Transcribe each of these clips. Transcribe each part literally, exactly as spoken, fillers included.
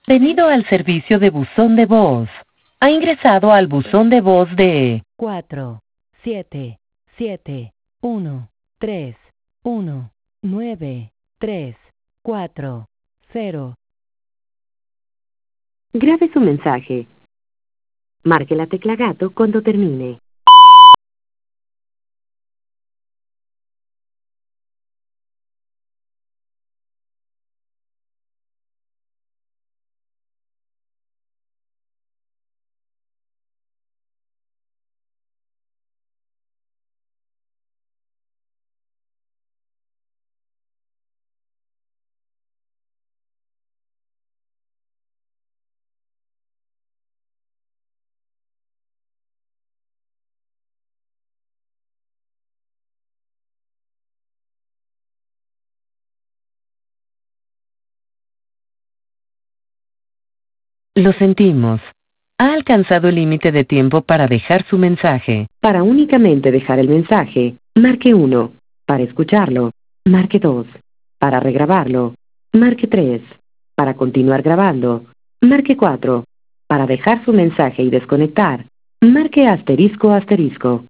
Venido al servicio de buzón de voz. Ha ingresado al buzón de voz de cuatro, siete, siete, uno, tres, uno, nueve, tres, cuatro, cero. Grabe su mensaje. Marque la tecla gato cuando termine. Lo sentimos. Ha alcanzado el límite de tiempo para dejar su mensaje. Para únicamente dejar el mensaje, marque uno. Para escucharlo, marque dos. Para regrabarlo, marque tres. Para continuar grabando, marque cuatro. Para dejar su mensaje y desconectar, marque asterisco asterisco.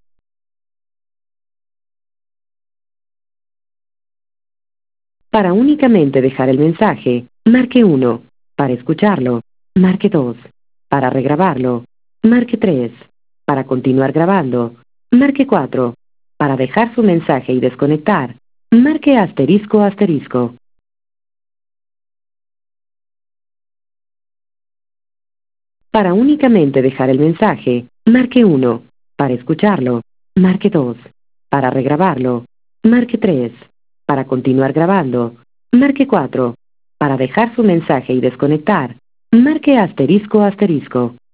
Para únicamente dejar el mensaje, marque uno. Para escucharlo, marque dos. Para regrabarlo, marque tres. Para continuar grabando, marque cuatro. Para dejar su mensaje y desconectar, marque asterisco asterisco. Para únicamente dejar el mensaje, marque uno. Para escucharlo, marque dos. Para regrabarlo, marque tres. Para continuar grabando, marque cuatro. Para dejar su mensaje y desconectar, marque asterisco asterisco.